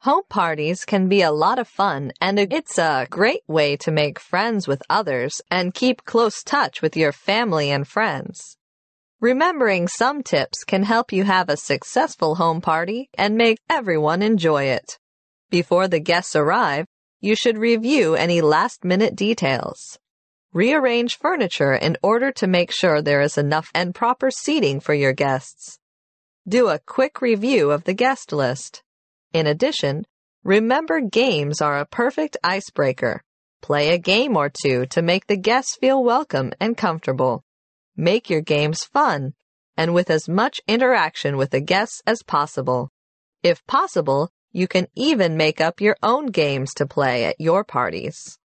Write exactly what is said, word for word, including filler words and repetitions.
Home parties can be a lot of fun, and it's a great way to make friends with others and keep close touch with your family and friends. Remembering some tips can help you have a successful home party and make everyone enjoy it. Before the guests arrive, you should review any last-minute details. Rearrange furniture in order to make sure there is enough and proper seating for your guests. Do a quick review of the guest list. In addition, remember games are a perfect icebreaker. Play a game or two to make the guests feel welcome and comfortable. Make your games fun and with as much interaction with the guests as possible. If possible, you can even make up your own games to play at your parties.